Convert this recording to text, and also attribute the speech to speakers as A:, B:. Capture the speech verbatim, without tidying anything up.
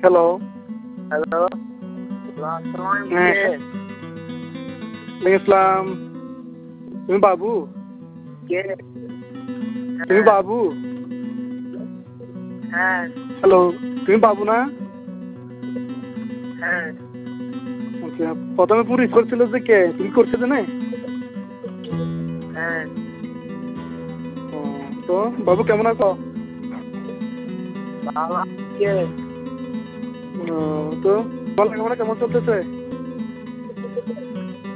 A: Hello.
B: Hello.
A: হ্যাঁ। ইসলাম। তুমি বাবু?
B: কে?
A: তুমি বাবু?
B: হ্যাঁ।
A: হ্যালো, তুমি বাবু না?
B: হ্যাঁ।
A: আচ্ছা, প্রথমে পুলিশ করছিল যে কে? তুমি করছিলে না?
B: হ্যাঁ।
A: ও, তো বাবু কেমন আছো?
B: বাবা কে?
A: ও, তো তোমার লেখাপড়া কেমন চলতেছে?